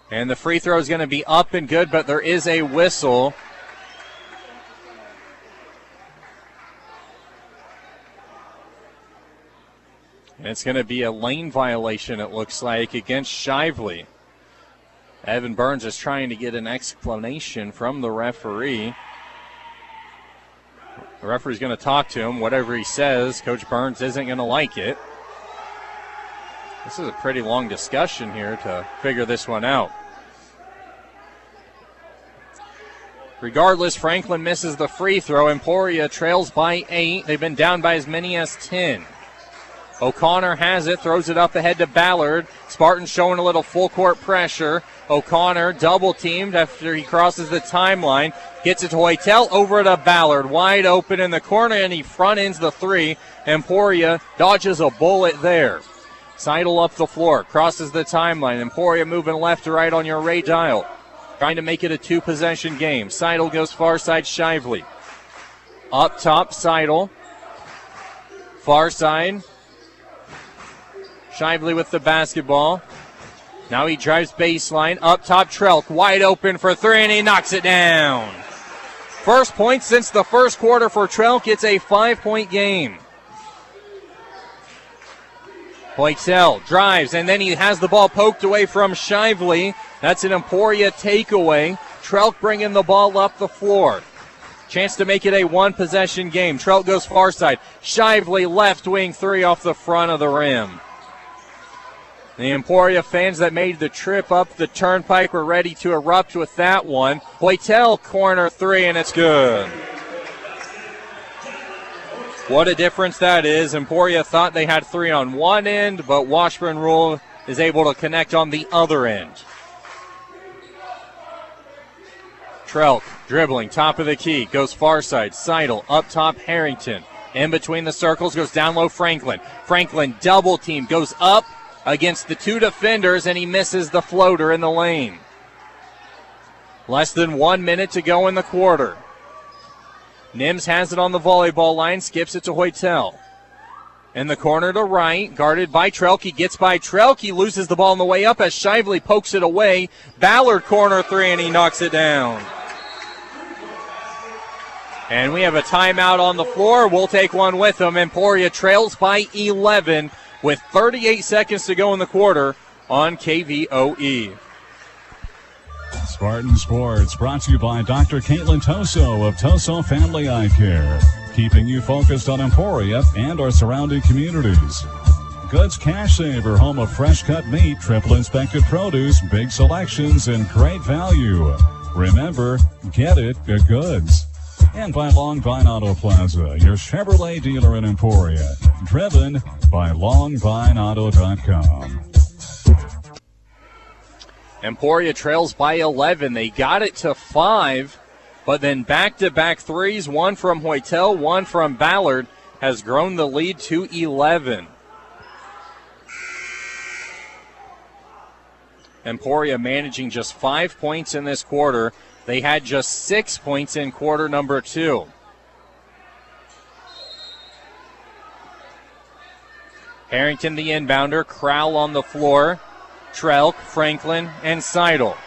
And the free throw is going to be up and good, but there is a whistle. And it's going to be a lane violation, it looks like, against Shively. Evan Burns is trying to get an explanation from the referee. The referee's going to talk to him. Whatever he says, Coach Burns isn't going to like it. This is a pretty long discussion here to figure this one out. Regardless, Franklin misses the free throw. Emporia trails by 8. They've been down by as many as 10. O'Connor has it, throws it up ahead to Ballard. Spartans showing a little full court pressure. O'Connor double teamed after he crosses the timeline. Gets it to Hoytel, over to Ballard. Wide open in the corner, and he front ends the three. Emporia dodges a bullet there. Seidel up the floor, crosses the timeline. Emporia moving left to right on your Ray dial. Trying to make it a two-possession game. Seidel goes far side, Shively. Up top, Seidel. Far side. Shively with the basketball. Now he drives baseline. Up top, Trelk wide open for three, and he knocks it down. First point since the first quarter for Trelk. It's a 5-point game. Hoytel drives, and then he has the ball poked away from Shively. That's an Emporia takeaway. Trelk bringing the ball up the floor. Chance to make it a one-possession game. Trelk goes far side. Shively left wing three off the front of the rim. The Emporia fans that made the trip up the turnpike were ready to erupt with that one. Hoytel corner three, and it's good. What a difference that is. Emporia thought they had three on one end, but Washburn Rule is able to connect on the other end. Trelk dribbling, top of the key, goes far side. Seidel up top, Harrington. In between the circles, goes down low, Franklin. Franklin double team, goes up against the two defenders, and he misses the floater in the lane. Less than 1 minute to go in the quarter. Nims has it on the volleyball line, skips it to Hoytel. In the corner to right, guarded by Trelk. He gets by Trelk. He loses the ball on the way up as Shively pokes it away. Ballard corner three, and he knocks it down. And we have a timeout on the floor. We'll take one with them. Emporia trails by 11 with 38 seconds to go in the quarter on KVOE. Spartan Sports brought to you by Dr. Caitlin Toso of Toso Family Eye Care, keeping you focused on Emporia and our surrounding communities. Goods Cash Saver, home of fresh cut meat, triple inspected produce, big selections, and great value. Remember, get it at Goods. And by Long Vine Auto Plaza, your Chevrolet dealer in Emporia. Driven by LongVineAuto.com. Emporia trails by 11. They got it to 5, but then back-to-back threes, one from Hoytel, one from Ballard, has grown the lead to 11. Emporia managing just 5 points in this quarter. They had just 6 points in quarter number 2. Harrington the inbounder, Crowell on the floor, Trelk, Franklin, and Seidel.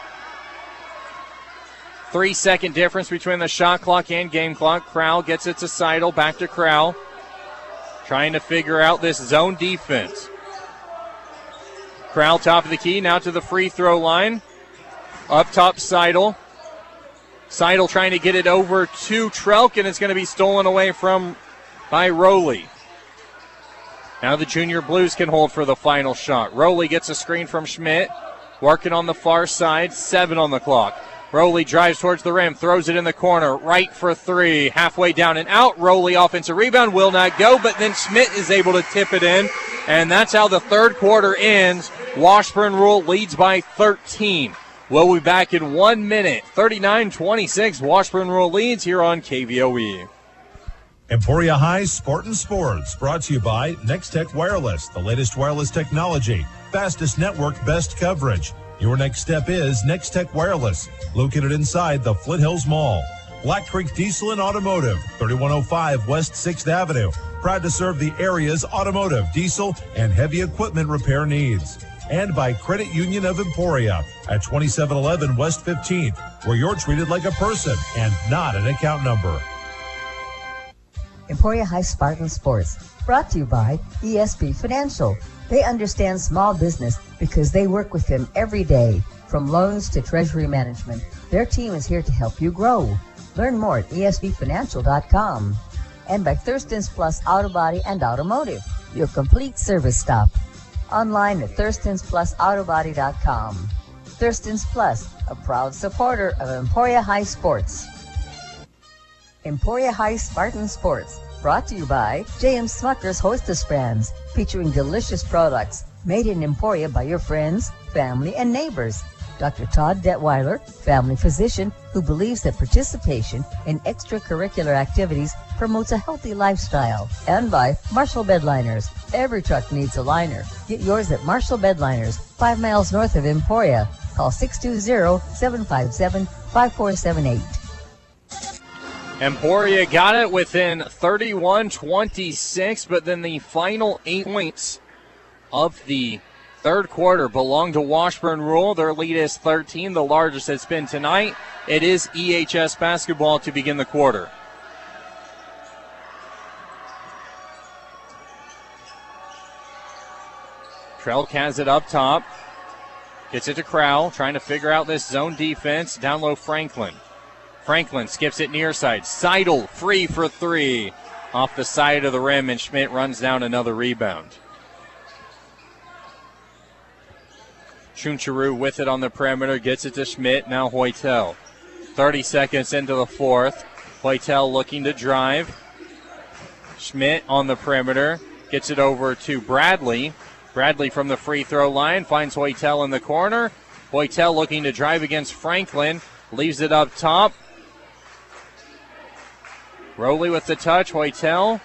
3-second difference between the shot clock and game clock. Crowell gets it to Seidel, back to Crowell. Trying to figure out this zone defense. Crowell top of the key, now to the free throw line. Up top, Seidel. Seidel trying to get it over to Trelk, and it's going to be stolen away by Rowley. Now the Junior Blues can hold for the final shot. Rowley gets a screen from Schmidt. Working on the far side, 7 on the clock. Rowley drives towards the rim, throws it in the corner, right for 3. Halfway down and out. Rowley offensive rebound, will not go, but then Schmidt is able to tip it in. And that's how the third quarter ends. Washburn Rule leads by 13. We'll be back in 1 minute. 39-26, Washburn Rule leads here on KVOE. Emporia High Spartan Sports, brought to you by Nextech Wireless, the latest wireless technology, fastest network, best coverage. Your next step is Nextech Wireless, located inside the Flint Hills Mall. Black Creek Diesel and Automotive, 3105 West 6th Avenue, proud to serve the area's automotive, diesel, and heavy equipment repair needs. And by Credit Union of Emporia at 2711 West 15th, where you're treated like a person and not an account number. Emporia High Spartan Sports, brought to you by ESP Financial. They understand small business because they work with them every day, from loans to treasury management. Their team is here to help you grow. Learn more at espfinancial.com. And by Thurston's Plus Auto Body and Automotive, your complete service stop. Online at thurstonsplusautobody.com. Thurston's Plus, a proud supporter of Emporia High Sports. Emporia High Spartan Sports, brought to you by J.M. Smucker's Hostess Brands, featuring delicious products made in Emporia by your friends, family, and neighbors. Dr. Todd Detweiler, family physician who believes that participation in extracurricular activities promotes a healthy lifestyle. And by Marshall Bedliners. Every truck needs a liner. Get yours at Marshall Bedliners, 5 miles north of Emporia. Call 620-757-5478. Emporia got it within 31-26, but then the final 8 points of the third quarter belong to Washburn Rural. Their lead is 13, the largest it's been tonight. It is EHS basketball to begin the quarter. Trelk has it up top. Gets it to Crowell, trying to figure out this zone defense. Down low, Franklin. Franklin skips it near side. Seidel free for 3. Off the side of the rim, and Schmidt runs down another rebound. Chuncharu with it on the perimeter, gets it to Schmidt, now Hoytel. 30 seconds into the fourth. Hoytel looking to drive. Schmidt on the perimeter, gets it over to Bradley. Bradley from the free throw line, finds Hoytel in the corner. Hoytel looking to drive against Franklin, leaves it up top. Rowley with the touch, Hoytel.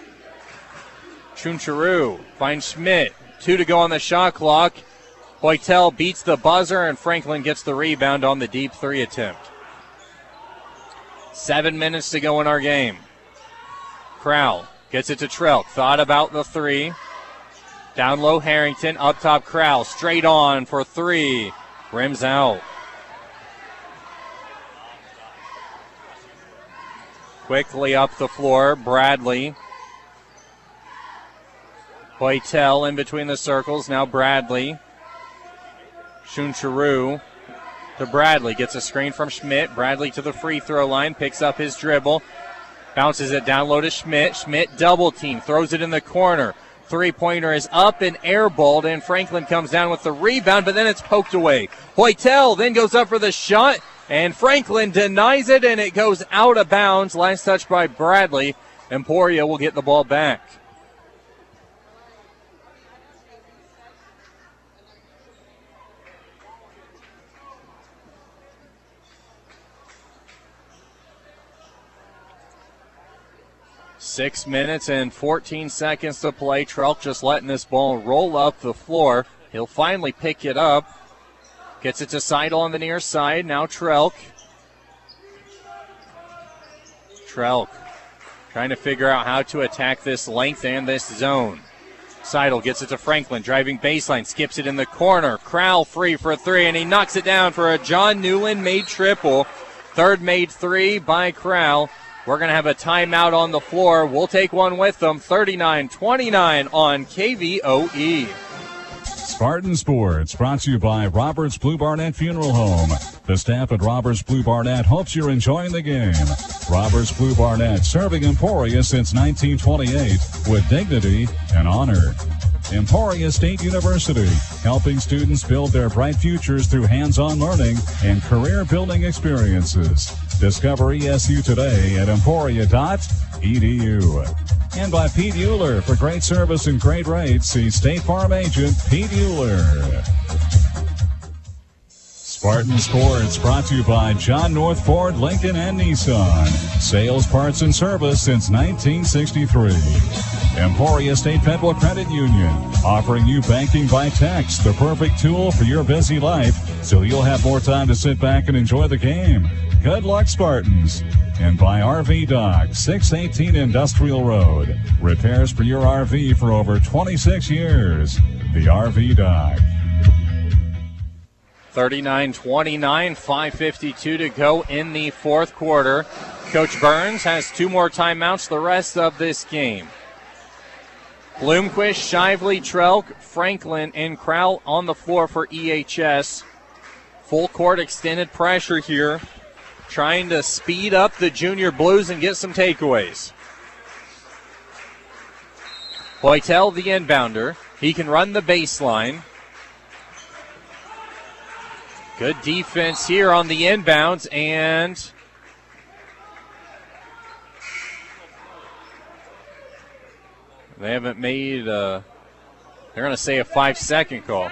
Chuncharu finds Schmidt. 2 to go on the shot clock. Hoytel beats the buzzer, and Franklin gets the rebound on the deep 3 attempt. 7 minutes to go in our game. Crowell gets it to Trelk. Thought about the 3. Down low, Harrington. Up top, Crowell. Straight on for 3. Rims out. Quickly up the floor, Bradley. Hoytel in between the circles, now Bradley. Chuncharu to Bradley, gets a screen from Schmidt. Bradley to the free throw line, picks up his dribble. Bounces it down low to Schmidt. Schmidt double team, throws it in the corner. 3-pointer is up and airballed, and Franklin comes down with the rebound, but then it's poked away. Hoytel then goes up for the shot, and Franklin denies it, and it goes out of bounds. Last touch by Bradley. Emporia will get the ball back. Six minutes and 14 seconds to play. Trelk just letting this ball roll up the floor. He'll finally pick it up. Gets it to Seidel on the near side. Now Trelk. Trelk trying to figure out how to attack this length and this zone. Seidel gets it to Franklin. Driving baseline. Skips it in the corner. Crowell free for 3, and he knocks it down for a John Newland made triple. Third made 3 by Crowell. We're going to have a timeout on the floor. We'll take one with them. 39-29 on KVOE. Spartan Sports, brought to you by Roberts Blue Barnett Funeral Home. The staff at Roberts Blue Barnett hopes you're enjoying the game. Roberts Blue Barnett, serving Emporia since 1928 with dignity and honor. Emporia State University, helping students build their bright futures through hands-on learning and career-building experiences. Discover ESU today at emporia.edu. And by Pete Euler, for great service and great rates, see State Farm agent Pete Euler. Spartan Sports, brought to you by John North Ford, Lincoln, and Nissan. Sales, parts, and service since 1963. Emporia State Federal Credit Union, offering you banking by text, the perfect tool for your busy life, so you'll have more time to sit back and enjoy the game. Good luck, Spartans. And by RV Dock, 618 Industrial Road. Repairs for your RV for over 26 years. The RV Dock. 39-29, 5:52 to go in the fourth quarter. Coach Burns has 2 more timeouts the rest of this game. Bloomquist, Shively, Trelk, Franklin, and Crowell on the floor for EHS. Full court extended pressure here, trying to speed up the Junior Blues and get some takeaways. Hoytel, the inbounder. He can run the baseline. Good defense here on the inbounds, and they haven't made they're going to say a 5-second call.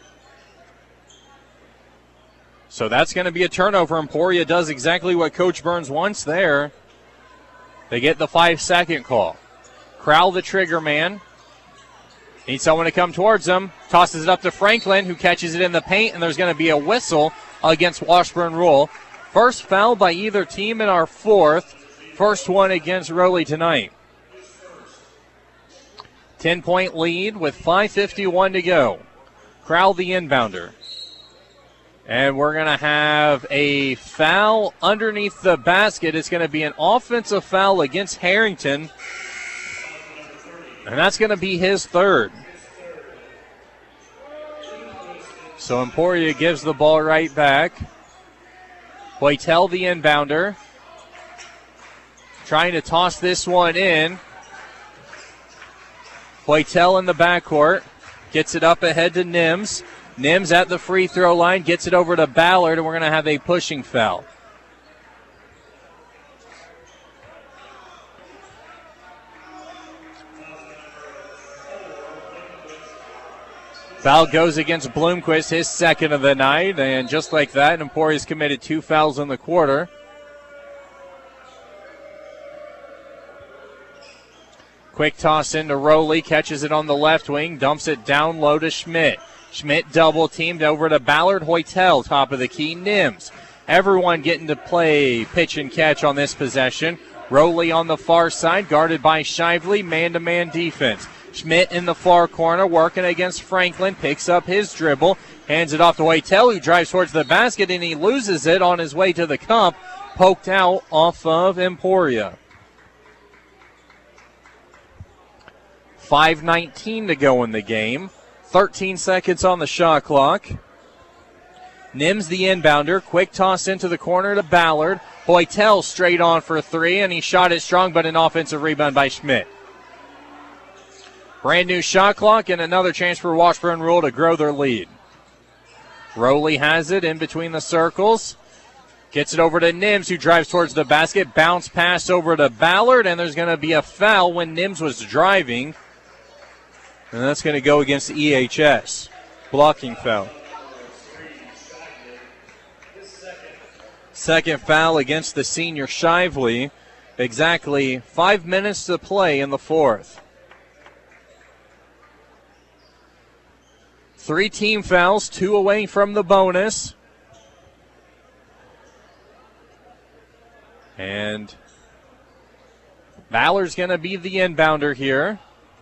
So that's going to be a turnover. Emporia does exactly what Coach Burns wants there. They get the 5-second call. Crowell, the trigger man. Needs someone to come towards him. Tosses it up to Franklin, who catches it in the paint, and there's going to be a whistle against Washburn Rule. First foul by either team in our fourth. First one against Rowley tonight. 10-point lead with 5:51 to go. Crowell, the inbounder. And we're going to have a foul underneath the basket. It's going to be an offensive foul against Harrington. And that's going to be his third. So Emporia gives the ball right back. Hoytel, the inbounder. Trying to toss this one in. Hoytel in the backcourt. Gets it up ahead to Nims. Nims at the free throw line. Gets it over to Ballard, and we're going to have a pushing foul. Foul goes against Bloomquist, his second of the night, and just like that, Emporia's committed 2 fouls in the quarter. Quick toss into Rowley, catches it on the left wing, dumps it down low to Schmidt. Schmidt double teamed over to Ballard. Hoytel, top of the key, Nims. Everyone getting to play pitch and catch on this possession. Rowley on the far side, guarded by Shively, man-to-man defense. Schmidt in the far corner, working against Franklin, picks up his dribble, hands it off to Hoytel, who drives towards the basket, and he loses it on his way to the cup, poked out off of Emporia. 5:19 to go in the game. 13 seconds on the shot clock. Nims, the inbounder, quick toss into the corner to Ballard. Hoytel straight on for 3, and he shot it strong, but an offensive rebound by Schmidt. Brand new shot clock and another chance for Washburn Rule to grow their lead. Rowley has it in between the circles. Gets it over to Nims, who drives towards the basket. Bounce pass over to Ballard, and there's going to be a foul when Nims was driving. And that's going to go against EHS. Blocking foul. Second foul against the senior Shively. Exactly 5 minutes to play in the fourth. 3 team fouls, 2 away from the bonus. And Ballard's going to be the inbounder here.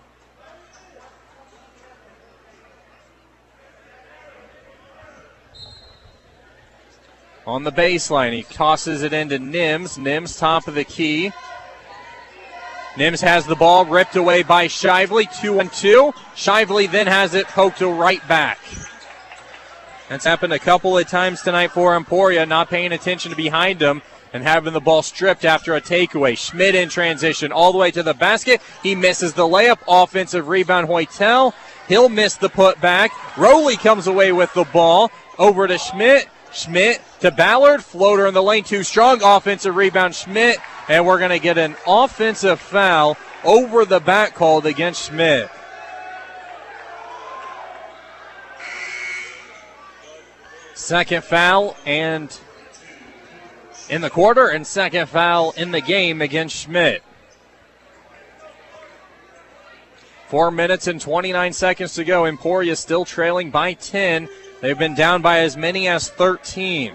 On the baseline, he tosses it into Nims. Nims, top of the key. Nims has the ball ripped away by Shively, 2-on-2. Shively then has it poked right back. That's happened a couple of times tonight for Emporia, not paying attention to behind him and having the ball stripped after a takeaway. Schmidt in transition all the way to the basket. He misses the layup. Offensive rebound, Hoytel. He'll miss the putback. Rowley comes away with the ball. Over to Schmidt. Schmidt to Ballard. Floater in the lane, too strong. Offensive rebound, Schmidt. And we're going to get an offensive foul over the back called against Schmidt. Second foul and in the quarter, and second foul in the game against Schmidt. 4 minutes and 29 seconds to go. Emporia still trailing by 10. They've been down by as many as 13.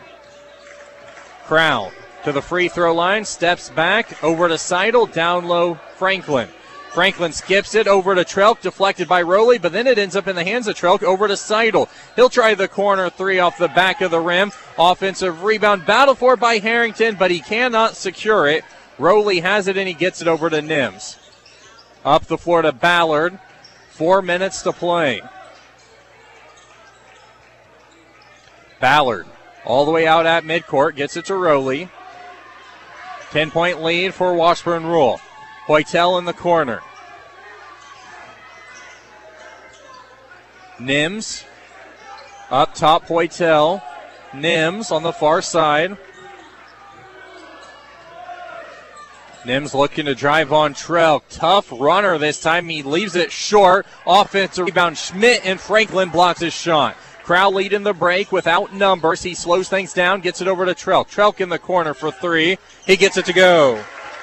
Crowell to the free throw line, steps back over to Seidel, down low Franklin. Franklin skips it over to Trelk, deflected by Rowley, but then it ends up in the hands of Trelk over to Seidel. He'll try the corner three off the back of the rim. Offensive rebound, battle for it by Harrington, but he cannot secure it. Rowley has it, and he gets it over to Nims. Up the floor to Ballard. 4 minutes to play. Ballard all the way out at midcourt, gets it to Rowley. 10-point lead for Washburn Rule. Poitel in the corner. Nims up top, Poitel. Nims on the far side. Nims looking to drive on Trelk. Tough runner this time. He leaves it short. Offensive rebound. Schmidt and Franklin blocks his shot. Crowell lead in the break without numbers. He slows things down, gets it over to Trelk. Trelk in the corner for three. He gets it to go.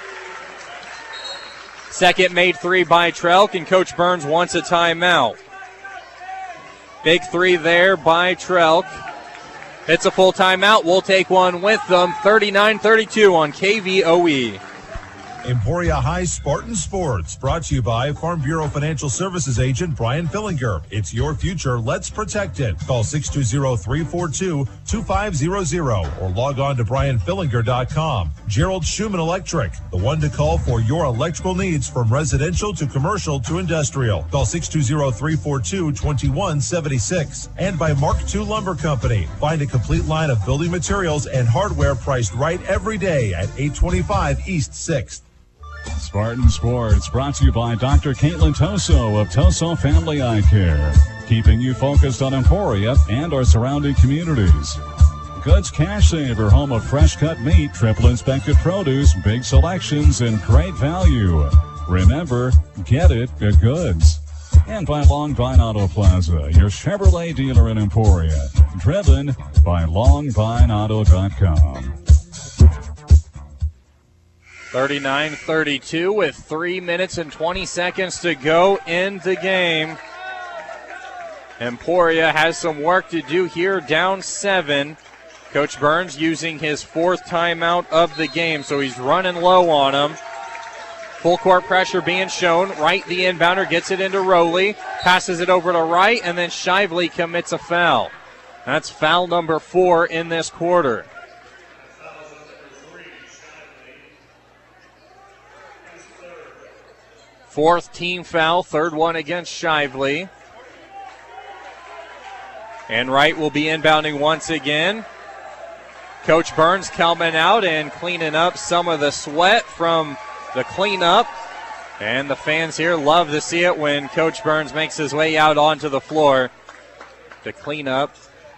Second made three by Trelk, and Coach Burns wants a timeout. Big three there by Trelk. It's a full timeout. We'll take one with them. 39-32 on KVOE. Emporia High Spartan Sports, brought to you by Farm Bureau Financial Services agent Brian Fillinger. It's your future. Let's protect it. Call 620-342-2500 or log on to brianfillinger.com. Gerald Schumann Electric, the one to call for your electrical needs from residential to commercial to industrial. Call 620-342-2176. And by Mark II Lumber Company. Find a complete line of building materials and hardware priced right every day at 825 East 6th. Spartan Sports brought to you by Dr. Caitlin Toso of Toso Family Eye Care, keeping you focused on Emporia and our surrounding communities. Goods Cash Saver, home of fresh cut meat, triple inspected produce, big selections, and great value. Remember, get it at Goods. And by Long Vine Auto Plaza, your Chevrolet dealer in Emporia, driven by longvineauto.com. 39-32 with 3 minutes and 20 seconds to go in the game. Emporia has some work to do here, down 7. Coach Burns using his 4th timeout of the game, so he's running low on him. Full court pressure being shown. Wright, the inbounder, gets it into Rowley, passes it over to Wright, and then Shively commits a foul. That's foul number 4 in this quarter. Fourth team foul, third one against Shively. And Wright will be inbounding once again. Coach Burns coming out and cleaning up some of the sweat from the cleanup. And the fans here love to see it when Coach Burns makes his way out onto the floor to clean up.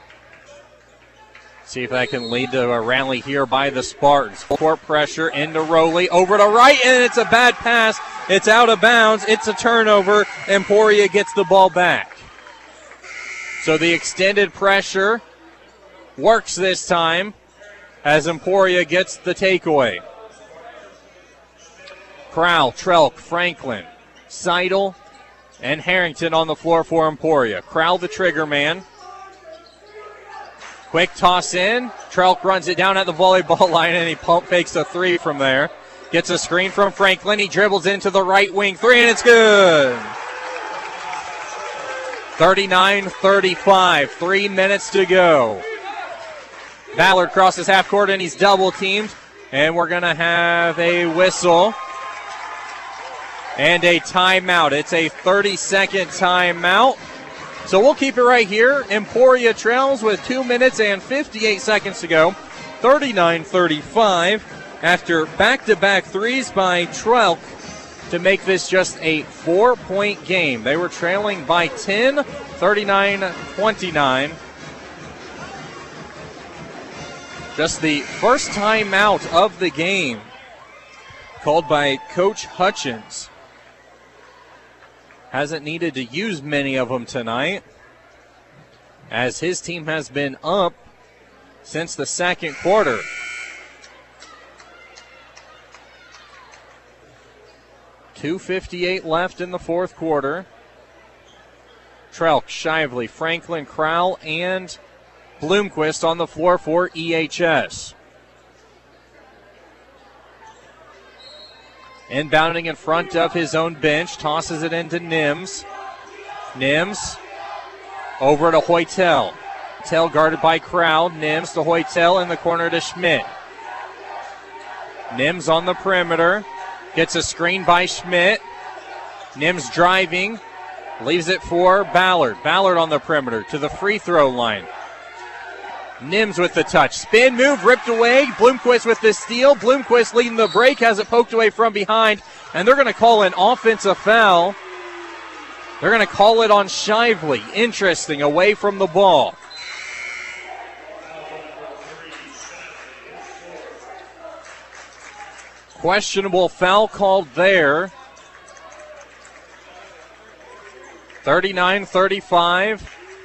See if that can lead to a rally here by the Spartans. Full court pressure into Rowley, over to Wright, and it's a bad pass. It's out of bounds. It's a turnover. Emporia gets the ball back. So the extended pressure works this time as Emporia gets the takeaway. Crowell, Trelk, Franklin, Seidel, and Harrington on the floor for Emporia. Crowell, the trigger man. Quick toss in. Trelk runs it down at the volleyball line, and he pump fakes a three from there. Gets a screen from Franklin. He dribbles into the right wing three, and it's good. 39-35. 3 minutes to go. Ballard crosses half court, and he's double teamed. And we're going to have a whistle and a timeout. It's a 30-second timeout. So we'll keep it right here. Emporia trails with 2 minutes and 58 seconds to go. 39-35 after back-to-back threes by Trelk to make this just a 4-point game. They were trailing by 10, 39-29. Just the first timeout of the game called by Coach Hutchins. Hasn't needed to use many of them tonight, as his team has been up since the second quarter. .258 left in the fourth quarter. Trelk, Shively, Franklin, Crowell, and Bloomquist on the floor for EHS. Inbounding in front of his own bench, tosses it into Nims. Nims over to Hoytel. Hoytel guarded by Crowd. Nims to Hoytel in the corner to Schmidt. Nims on the perimeter. Gets a screen by Schmidt. Nims driving. Leaves it for Ballard. Ballard on the perimeter to the free throw line. Nims with the touch. Spin move, ripped away. Bloomquist with the steal. Bloomquist leading the break, has it poked away from behind. And they're going to call an offensive foul. They're going to call it on Shively. Interesting, away from the ball. Questionable foul called there. 39-35.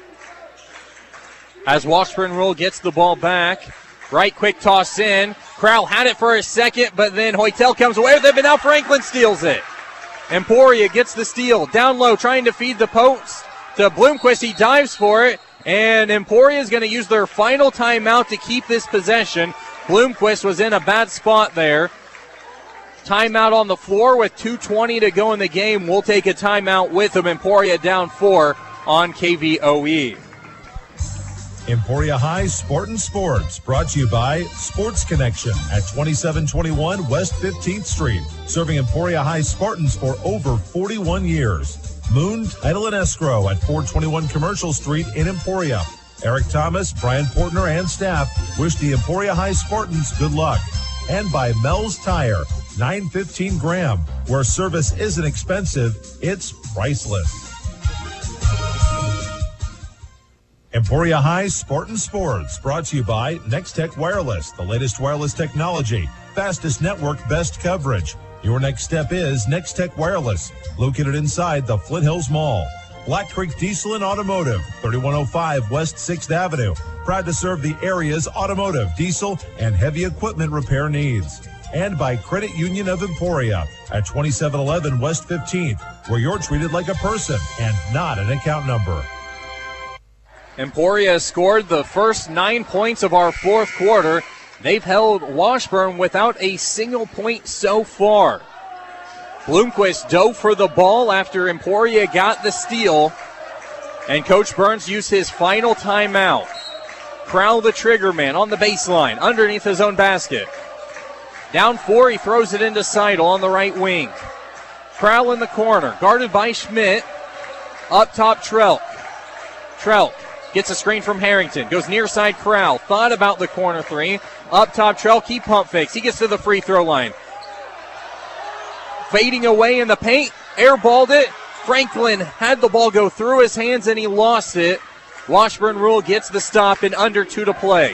As Washburn Rule gets the ball back. Right quick toss in. Crowell had it for a second, but then Hoytel comes away with it, but now Franklin steals it. Emporia gets the steal. Down low, trying to feed the post to Bloomquist. He dives for it, and Emporia is going to use their final timeout to keep this possession. Bloomquist was in a bad spot there. Timeout on the floor with 2:20 to go in the game. We'll take a timeout with them. Emporia down 4 on KVOE. Emporia High Sport and Sports, brought to you by Sports Connection at 2721 West 15th Street, serving Emporia High Spartans for over 41 years. Moon Title and Escrow at 421 Commercial Street in Emporia. Eric Thomas, Brian Portner, and staff wish the Emporia High Spartans good luck. And by Mel's Tire, 915 Graham, where service isn't expensive, it's priceless. Emporia High Sport and Sports, brought to you by Nextech Wireless, the latest wireless technology, fastest network, best coverage. Your next step is Nextech Wireless, located inside the Flint Hills Mall. Black Creek Diesel and Automotive, 3105 West 6th Avenue, proud to serve the area's automotive, diesel, and heavy equipment repair needs. And by Credit Union of Emporia at 2711 West 15th, where you're treated like a person and not an account number. Emporia has scored the first 9 points of our fourth quarter. They've held Washburn without a single point so far. Bloomquist dove for the ball after Emporia got the steal, and Coach Burns used his final timeout. Crowell, the trigger man, on the baseline, underneath his own basket. Down 4, he throws it into Seidel on the right wing. Crowell in the corner, guarded by Schmidt. Up top, Trelk. Trelk gets a screen from Harrington. Goes near side, Crowell. Thought about the corner three. Up top, Trelk. He pump fakes. He gets to the free throw line. Fading away in the paint. Airballed it. Franklin had the ball go through his hands and he lost it. Washburn Rule gets the stop in under 2 to play.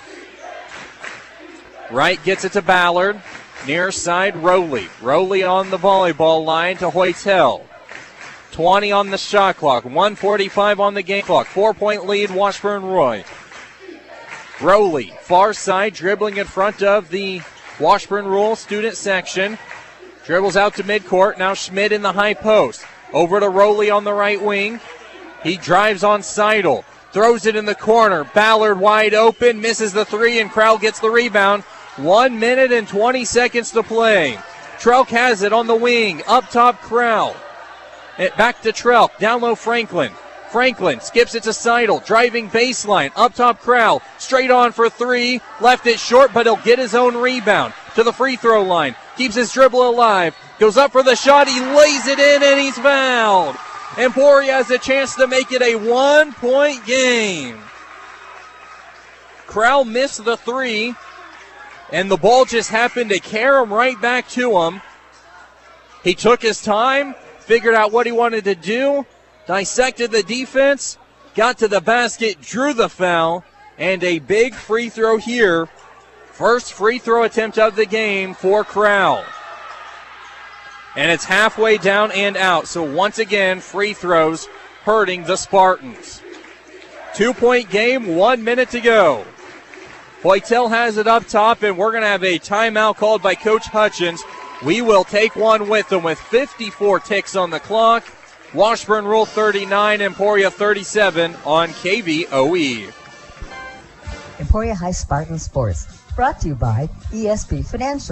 Wright gets it to Ballard. Near side, Rowley. Rowley on the volleyball line to Hoytel. 20 on the shot clock. 1:45 on the game clock. 4-point lead, Washburn Roy. Rowley, far side, dribbling in front of the Washburn Rule student section. Dribbles out to midcourt. Now Schmidt in the high post. Over to Rowley on the right wing. He drives on Seidel. Throws it in the corner. Ballard wide open. Misses the three, and Crowell gets the rebound. 1 minute and 20 seconds to play. Trelk has it on the wing. Up top, Crowell. Back to Trelk. Down low, Franklin. Franklin skips it to Seidel. Driving baseline. Up top, Crowell. Straight on for three. Left it short, but he'll get his own rebound. To the free throw line. Keeps his dribble alive. Goes up for the shot. He lays it in, and he's fouled. Emporia has a chance to make it a 1-point game. Crowell missed the three, and the ball just happened to carry him right back to him. He took his time, figured out what he wanted to do, dissected the defense, got to the basket, drew the foul, and a big free throw here. First free throw attempt of the game for Crowell. And it's halfway down and out. So once again, free throws hurting the Spartans. 2-point game, 1 minute to go. Hoytel has it up top, and we're going to have a timeout called by Coach Hutchins. We will take one with them with 54 ticks on the clock. Washburn Rule 39, Emporia 37 on KVOE. Emporia High Spartan Sports, brought to you by ESP Financial.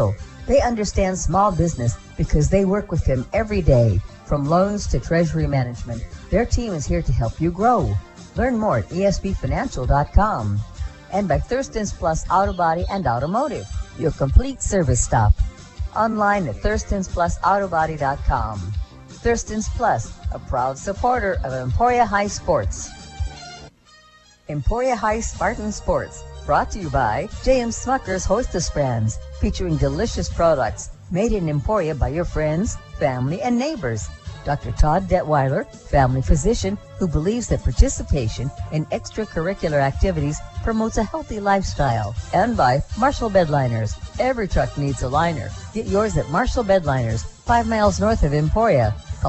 They understand small business because they work with them every day, from loans to treasury management. Their team is here to help you grow. Learn more at espfinancial.com. And by Thurston's Plus Auto Body and Automotive, your complete service stop. Online at thurstonsplusautobody.com. Thurston's Plus, a proud supporter of Emporia High Sports. Emporia High Spartan Sports, brought to you by J.M. Smucker's Hostess Brands, featuring delicious products made in Emporia by your friends, family, and neighbors. Dr. Todd Detweiler, family physician who believes that participation in extracurricular activities promotes a healthy lifestyle. And by Marshall Bedliners. Every truck needs a liner. Get yours at Marshall Bedliners, 5 miles north of Emporia. Call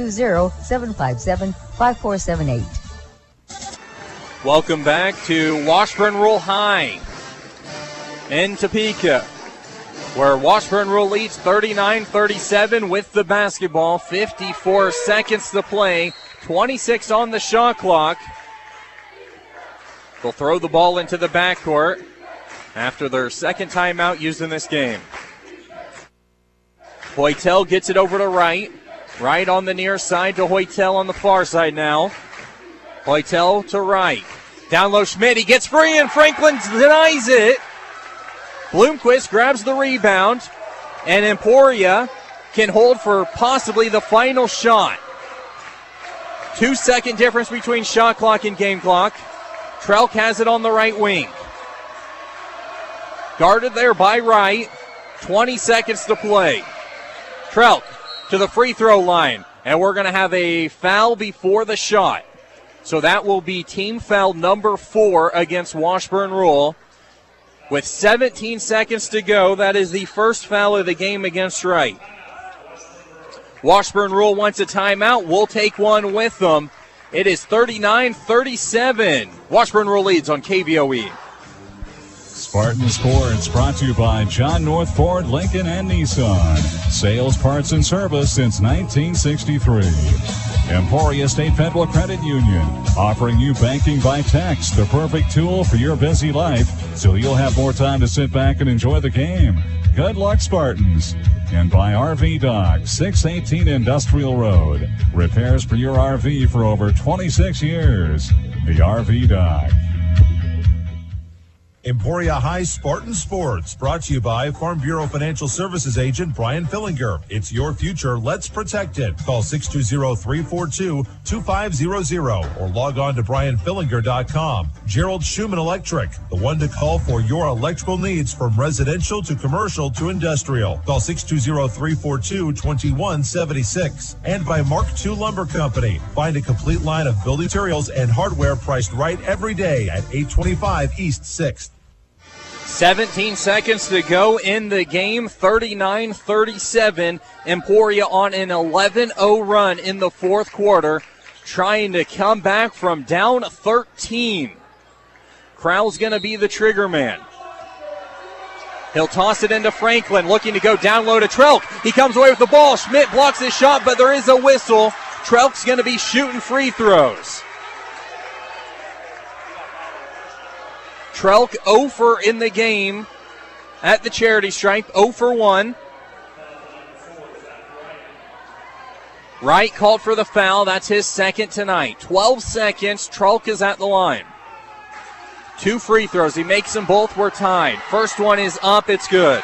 620-757-5478. Welcome back to Washburn Rural High in Topeka, where Washburn Rural leads 39-37 with the basketball. 54 seconds to play, 26 on the shot clock. They'll throw the ball into the backcourt after their second timeout used in this game. Hoytel gets it over to Wright. Wright on the near side to Hoytel on the far side now. Hoytel to Wright. Down low Schmidt, he gets free and Franklin denies it. Bloomquist grabs the rebound, and Emporia can hold for possibly the final shot. 2-second difference between shot clock and game clock. Trelk has it on the right wing. Guarded there by Wright. 20 seconds to play. Trelk to the free throw line, and we're going to have a foul before the shot. So that will be team foul number 4 against Washburn Rural. With 17 seconds to go, that is the first foul of the game against Wright. Washburn Rural wants a timeout. We'll take one with them. It is 39-37. Washburn Rural leads on KVOE. Spartan Sports brought to you by John North Ford, Lincoln, and Nissan. Sales, parts, and service since 1963. Emporia State Federal Credit Union, offering you banking by text, the perfect tool for your busy life, so you'll have more time to sit back and enjoy the game. Good luck, Spartans. And by RV Dock, 618 Industrial Road. Repairs for your RV for over 26 years. The RV Dock. Emporia High Spartan Sports, brought to you by Farm Bureau Financial Services agent Brian Fillinger. It's your future. Let's protect it. Call 620-342-2500 or log on to brianfillinger.com. Gerald Schumann Electric, the one to call for your electrical needs from residential to commercial to industrial. Call 620-342-2176. And by Mark II Lumber Company. Find a complete line of building materials and hardware priced right every day at 825 East 6th. 17 seconds to go in the game, 39-37. Emporia on an 11-0 run in the fourth quarter, trying to come back from down 13. Crowell's going to be the trigger man. He'll toss it into Franklin, looking to go down low to Trelk. He comes away with the ball. Schmidt blocks his shot, but there is a whistle. Trelk's going to be shooting free throws. Trelk 0 for in the game at the charity stripe, 0 for 1. Wright called for the foul. That's his second tonight. 12 seconds. Trelk is at the line. 2 free throws. He makes them both. We're tied. First one is up. It's good.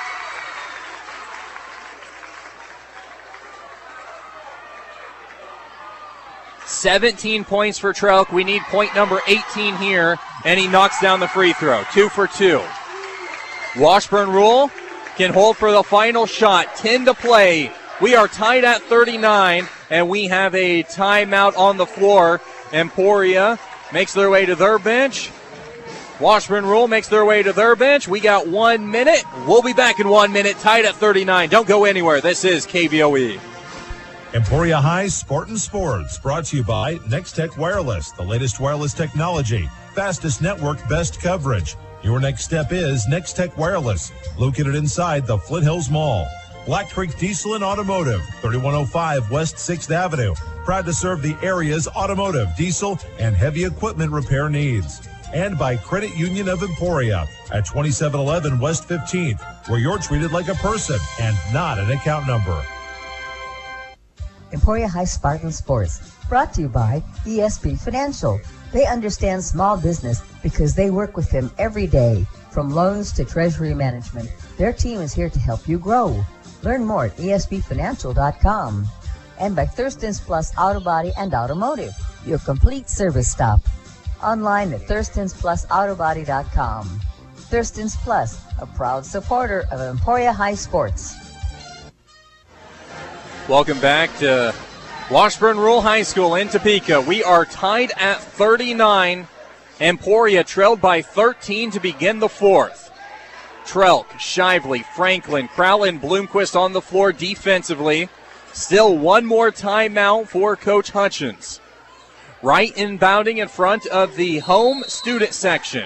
$17 points for Trelk. We need point number 18 here, and he knocks down the free throw. 2 for 2. Washburn Rural can hold for the final shot. 10 to play. We are tied at 39, and we have a timeout on the floor. Emporia makes their way to their bench. Washburn Rural makes their way to their bench. We got 1 minute. We'll be back in 1 minute, tied at 39. Don't go anywhere. This is KVOE. Emporia High Spartan Sports, brought to you by Nextech Wireless, the latest wireless technology, fastest network, best coverage. Your next step is Nextech Wireless, located inside the Flint Hills Mall. Black Creek Diesel and Automotive, 3105 West 6th Avenue. Proud to serve the area's automotive, diesel, and heavy equipment repair needs. And by Credit Union of Emporia at 2711 West 15th, where you're treated like a person and not an account number. Emporia High Spartan Sports, brought to you by ESP Financial. They understand small business because they work with them every day. From loans to treasury management, their team is here to help you grow. Learn more at espfinancial.com. And by Thurston's Plus Auto Body and Automotive, your complete service stop. Online at thurstonsplusautobody.com. Thurston's Plus, a proud supporter of Emporia High Sports. Welcome back to Washburn Rural High School in Topeka. We are tied at 39. Emporia trailed by 13 to begin the fourth. Trelk, Shively, Franklin, Crowell, Bloomquist on the floor defensively. Still one more timeout for Coach Hutchins. Right inbounding in front of the home student section.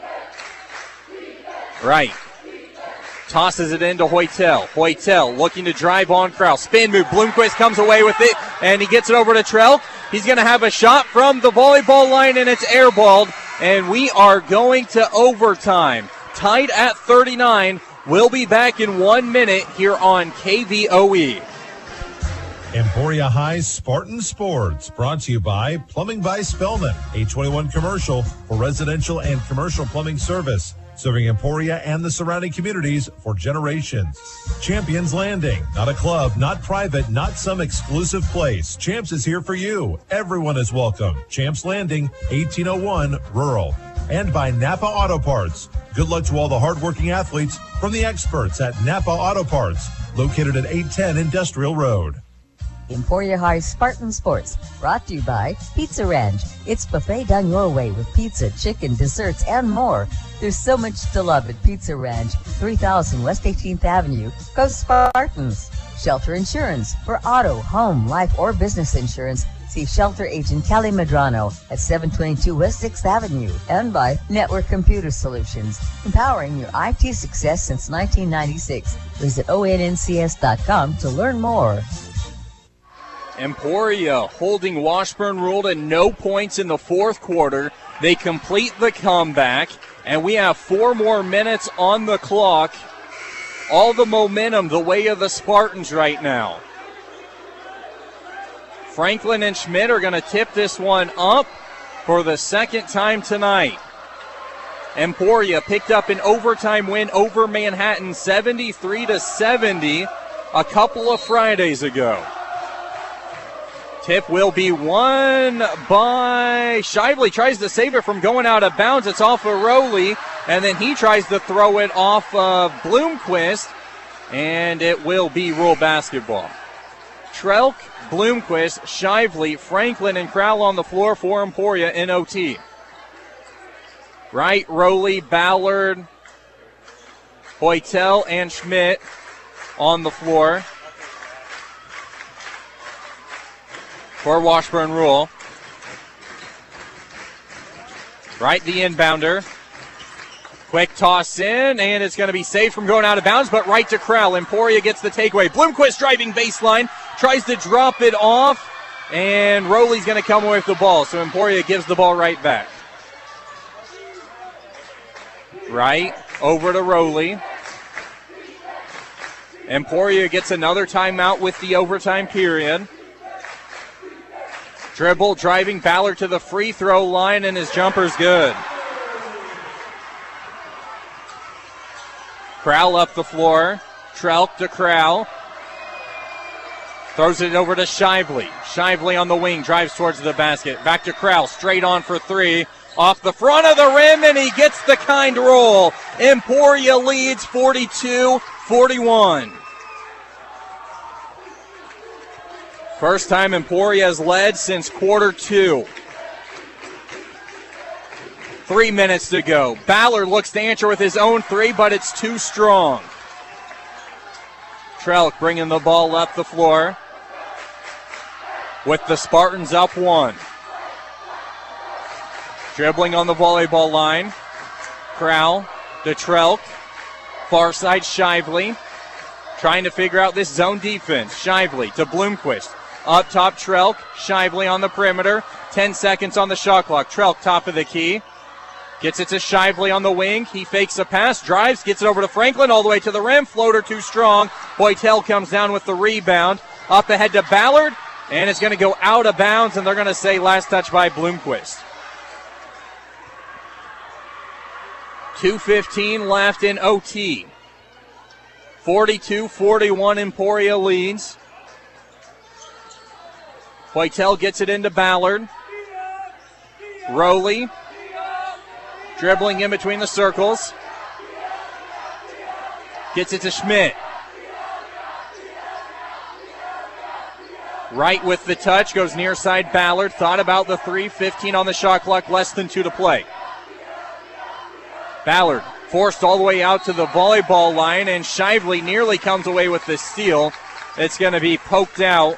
Right. Tosses it into Hoytel. Hoytel looking to drive on Crowell. Spin move. Bloomquist comes away with it, and he gets it over to Trelk. He's going to have a shot from the volleyball line, and it's airballed. And we are going to overtime. Tied at 39. We'll be back in 1 minute here on KVOE. Emporia High Spartan Sports, brought to you by Plumbing by Spellman, 821 commercial for residential and commercial plumbing service, serving Emporia and the surrounding communities for generations. Champions Landing, not a club, not private, not some exclusive place. Champs is here for you. Everyone is welcome. Champs Landing, 1801 Rural. And by Napa Auto Parts. Good luck to all the hardworking athletes from the experts at Napa Auto Parts, located at 810 Industrial Road. Emporia High Spartan Sports, brought to you by Pizza Ranch. It's buffet done your way with pizza, chicken, desserts, and more. There's so much to love at Pizza Ranch, 3000 West 18th Avenue. Go Spartans! Shelter Insurance. For auto, home, life, or business insurance, see Shelter Agent Kelly Medrano at 722 West 6th Avenue. And by Network Computer Solutions, empowering your IT success since 1996. Visit ONNCS.com to learn more. Emporia holding Washburn Rural to no points in the fourth quarter. They complete the comeback, and we have 4 more minutes on the clock. All the momentum the way of the Spartans right now. Franklin and Schmidt are going to tip this one up for the second time tonight. Emporia picked up an overtime win over Manhattan, 73-70, a couple of Fridays ago. Tip will be won by Shively. Tries to save it from going out of bounds. It's off of Rowley, and then he tries to throw it off of Bloomquist, and it will be Rural basketball. Trelk, Bloomquist, Shively, Franklin, and Crowell on the floor for Emporia in OT. Wright, Rowley, Ballard, Hoytel, and Schmidt on the floor for Washburn Rural. Wright, the inbounder. Quick toss in, and it's going to be safe from going out of bounds, but right to Crowell. Emporia gets the takeaway. Bloomquist driving baseline, tries to drop it off, and Rowley's going to come away with the ball, so Emporia gives the ball right back. Right over to Rowley. Emporia gets another timeout with the overtime period. Dribble, driving Ballard to the free throw line, and his jumper's good. Crowell up the floor. Trelk to Crowell. Throws it over to Shively. Shively on the wing, drives towards the basket. Back to Crowell, straight on for 3. Off the front of the rim, and he gets the kind roll. Emporia leads 42-41. First time Emporia has led since quarter 2. 3 minutes to go. Ballard looks to answer with his own 3, but it's too strong. Trelk bringing the ball up the floor with the Spartans up 1. Dribbling on the volleyball line. Crowell to Trelk. Far side Shively. Trying to figure out this zone defense. Shively to Bloomquist. Up top Trelk. Shively on the perimeter. 10 seconds on the shot clock. Trelk top of the key. Gets it to Shively on the wing. He fakes a pass, drives, gets it over to Franklin all the way to the rim. Floater too strong. Hoytel comes down with the rebound. Up ahead to Ballard, and it's going to go out of bounds, and they're going to say last touch by Bloomquist. 2:15 left in OT. 42-41 Emporia leads. Hoytel gets it into Ballard. Rowley dribbling in between the circles. Gets it to Schmidt. Right with the touch, goes near side Ballard. Thought about the 3, 15 on the shot clock, less than 2 to play. Ballard forced all the way out to the volleyball line, and Shively nearly comes away with the steal. It's going to be poked out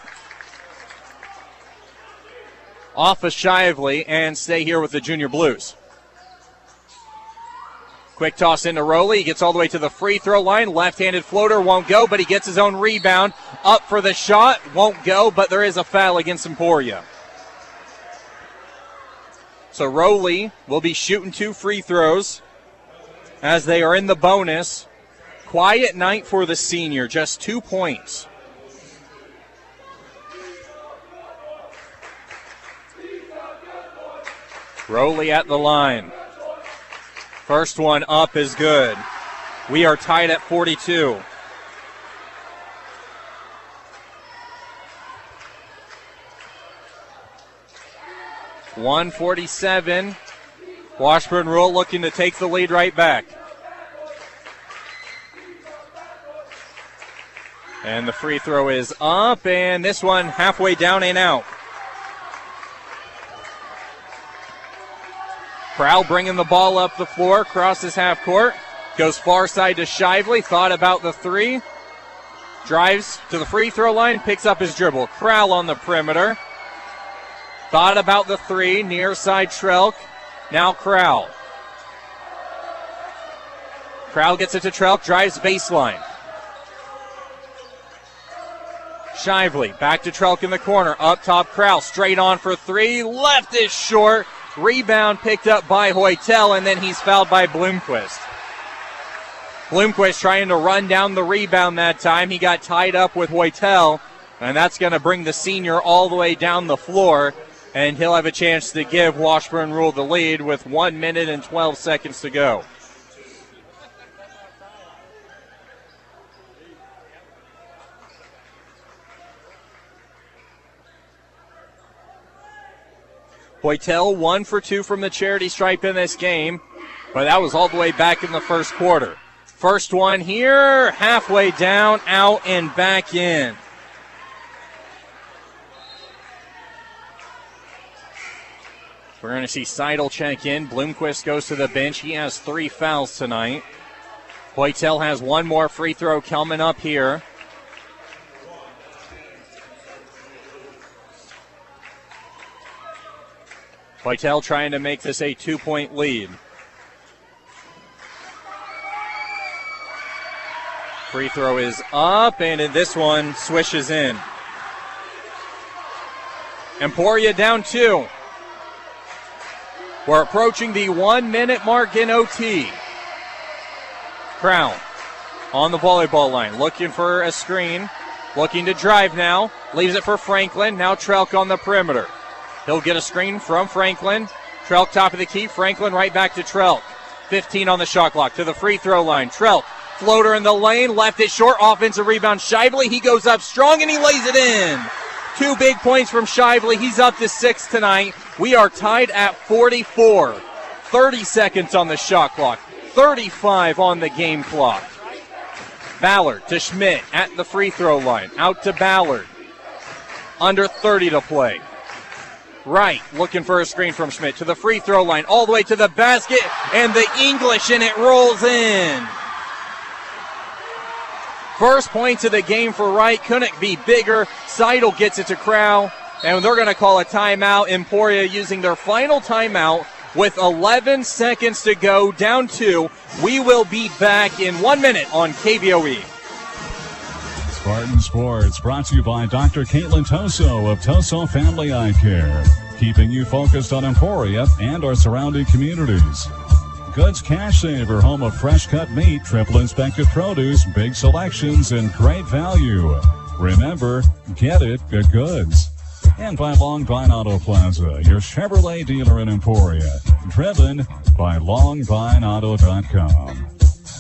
off of Shively and stay here with the Junior Blues. Quick toss into Rowley. He gets all the way to the free throw line. Left-handed floater won't go, but he gets his own rebound. Up for the shot. Won't go, but there is a foul against Emporia. So Rowley will be shooting 2 free throws as they are in the bonus. Quiet night for the senior. Just 2 points. Rowley at the line. First one up is good. We are tied at 42. .147. Washburn Rule looking to take the lead right back. And the free throw is up, and this one halfway down and out. Crowell bringing the ball up the floor, crosses half court, goes far side to Shively, thought about the 3, drives to the free throw line, picks up his dribble. Crowell on the perimeter, thought about the 3, near side Trelk, now Crowell. Crowell gets it to Trelk, drives baseline. Shively, back to Trelk in the corner, up top Crowell, straight on for 3, left is short. Rebound picked up by Hoytel, and then he's fouled by Bloomquist. Bloomquist trying to run down the rebound that time. He got tied up with Hoytel, and that's going to bring the senior all the way down the floor, and he'll have a chance to give Washburn Rule the lead with 1 minute and 12 seconds to go. Hoytel 1 for 2 from the charity stripe in this game, but that was all the way back in the first quarter. First one here, halfway down, out, and back in. We're going to see Seidel check in. Bloomquist goes to the bench. He has 3 fouls tonight. Hoytel has 1 more free throw coming up here. Hoytel trying to make this a 2-point lead. Free throw is up, and in this one, swishes in. Emporia down 2. We're approaching the 1 minute mark in OT. Crown on the volleyball line, looking for a screen, looking to drive now, leaves it for Franklin, now Trelk on the perimeter. He'll get a screen from Franklin. Trelk top of the key. Franklin right back to Trelk. 15 on the shot clock to the free throw line. Trelk, floater in the lane, left it short. Offensive rebound, Shively. He goes up strong and he lays it in. 2 big points from Shively. He's up to 6 tonight. We are tied at 44. 30 seconds on the shot clock. 35 on the game clock. Ballard to Schmidt at the free throw line. Out to Ballard. Under 30 to play. Wright looking for a screen from Schmidt to the free throw line, all the way to the basket, and the English, and it rolls in. First points of the game for Wright, couldn't be bigger. Seidel gets it to Crowell, and they're going to call a timeout. Emporia using their final timeout with 11 seconds to go, down 2. We will be back in 1 minute on KVOE. Spartan Sports brought to you by Dr. Caitlin Toso of Toso Family Eye Care, keeping you focused on Emporia and our surrounding communities. Goods Cash Saver, home of fresh cut meat, triple inspected produce, big selections, and great value. Remember, get it at Goods. And by Long Vine Auto Plaza, your Chevrolet dealer in Emporia. Driven by LongVineAuto.com.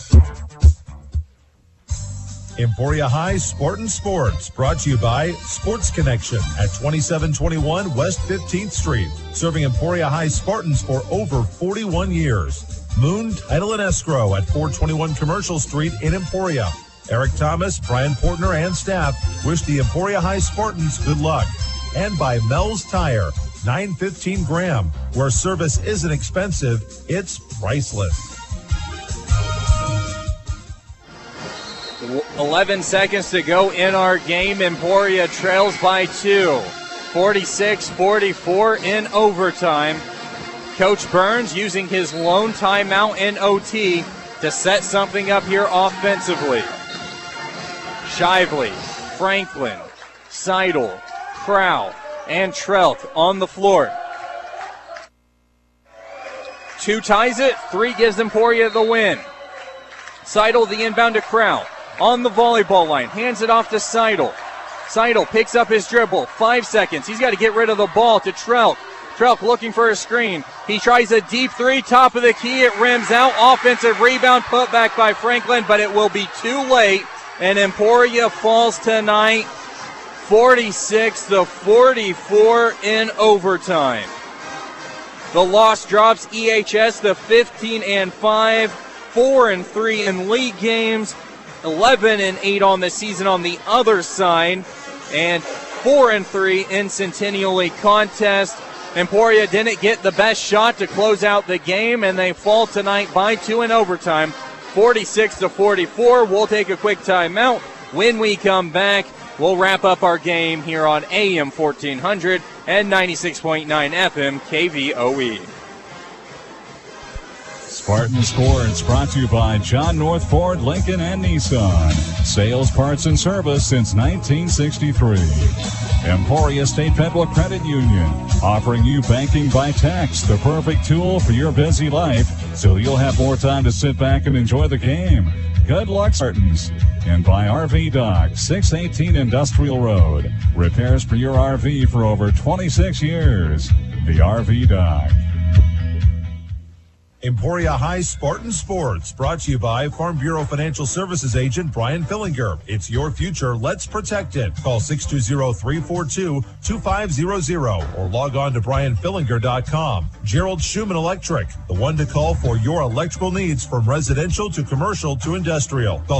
Emporia High Sport and Sports, brought to you by Sports Connection at 2721 West 15th Street, serving Emporia High Spartans for over 41 years. Moon Title and Escrow at 421 Commercial Street in Emporia. Eric Thomas, Brian Portner, and staff wish the Emporia High Spartans good luck. And by Mel's Tire, 915 Graham, where service isn't expensive, it's priceless. 11 seconds to go in our game. Emporia trails by 2, 46-44 in overtime. Coach Burns using his lone timeout in OT to set something up here offensively. Shively, Franklin, Seidel, Crow, and Trelk on the floor. 2 ties it, 3 gives Emporia the win. Seidel the inbound to Crow. On the volleyball line, hands it off to Seidel. Seidel picks up his dribble, 5 seconds. He's got to get rid of the ball to Trelk. Trelk looking for a screen. He tries a deep 3, top of the key. It rims out. Offensive rebound put back by Franklin, but it will be too late. And Emporia falls tonight 46-44 in overtime. The loss drops EHS to 15-5, 4-3 in league games. 11-8 on the season on the other side, and 4-3 in Centennial League contest. Emporia didn't get the best shot to close out the game, and they fall tonight by 2 in overtime, 46-44. We'll take a quick timeout. When we come back, we'll wrap up our game here on AM 1400 and 96.9 FM KVOE. Spartan Sports brought to you by John North Ford, Lincoln, and Nissan. Sales, parts, and service since 1963. Emporia State Federal Credit Union, offering you banking by text, the perfect tool for your busy life, so you'll have more time to sit back and enjoy the game. Good luck, Spartans. And by RV Dock, 618 Industrial Road. Repairs for your RV for over 26 years. The RV Dock. Emporia High Spartan Sports, brought to you by Farm Bureau Financial Services agent Brian Fillinger. It's your future. Let's protect it. Call 620-342-2500 or log on to brianfillinger.com. Gerald Schumann Electric, the one to call for your electrical needs from residential to commercial to industrial. Call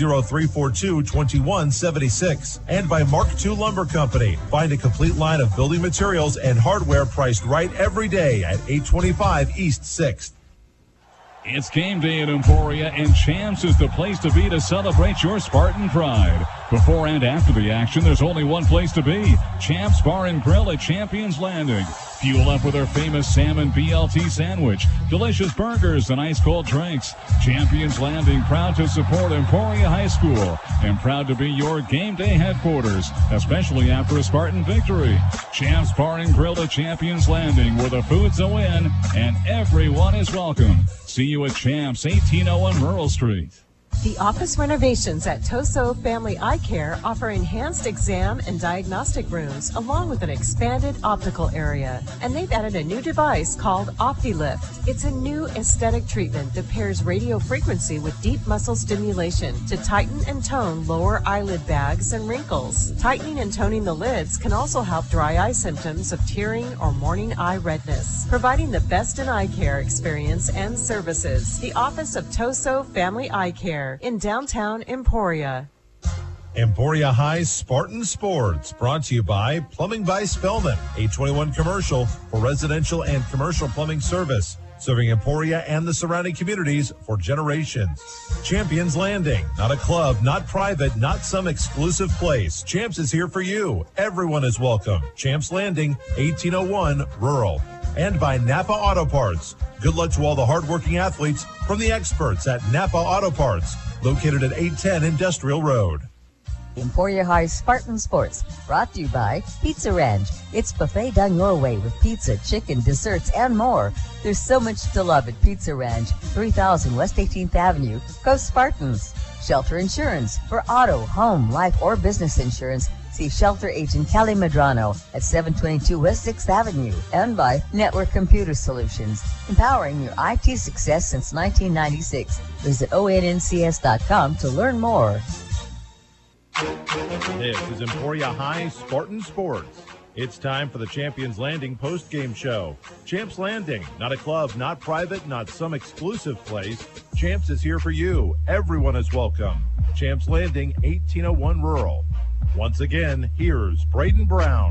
620-342-2176. And by Mark II Lumber Company. Find a complete line of building materials and hardware priced right every day at 825 East 6th. It's game day in Emporia, and Champs is the place to be to celebrate your Spartan pride. Before and after the action, there's only one place to be. Champs Bar and Grill at Champions Landing. Fuel up with our famous salmon BLT sandwich, delicious burgers, and ice-cold drinks. Champions Landing, proud to support Emporia High School and proud to be your game day headquarters, especially after a Spartan victory. Champs Bar and Grill at Champions Landing, where the food's a win and everyone is welcome. See you at Champs, 1801 Rural Street. The office renovations at Toso Family Eye Care offer enhanced exam and diagnostic rooms along with an expanded optical area. And they've added a new device called OptiLift. It's a new aesthetic treatment that pairs radio frequency with deep muscle stimulation to tighten and tone lower eyelid bags and wrinkles. Tightening and toning the lids can also help dry eye symptoms of tearing or morning eye redness, providing the best in eye care experience and services. The office of Toso Family Eye Care in downtown Emporia. Emporia High Spartan Sports, brought to you by Plumbing by Spellman, 821 Commercial for residential and commercial plumbing service, serving Emporia and the surrounding communities for generations. Champions Landing, not a club, not private, not some exclusive place. Champs is here for you. Everyone is welcome. Champs Landing, 1801 Rural. And by Napa Auto Parts. Good luck to all the hardworking athletes from the experts at Napa Auto Parts, located at 810 Industrial Road. Emporia High Spartan Sports, brought to you by Pizza Ranch. It's buffet done your way with pizza, chicken, desserts, and more. There's so much to love at Pizza Ranch, 3000 West 18th Avenue. Go Spartans! Shelter Insurance. For auto, home, life, or business insurance, see Shelter Agent Kelly Medrano at 722 West 6th Avenue. And by Network Computer Solutions, empowering your IT success since 1996. Visit ONNCS.com to learn more. This is Emporia High Spartan Sports. It's time for the Champions Landing post-game show. Champs Landing, not a club, not private, not some exclusive place. Champs is here for you. Everyone is welcome. Champs Landing, 1801 Rural. Once again, here's Braden Brown.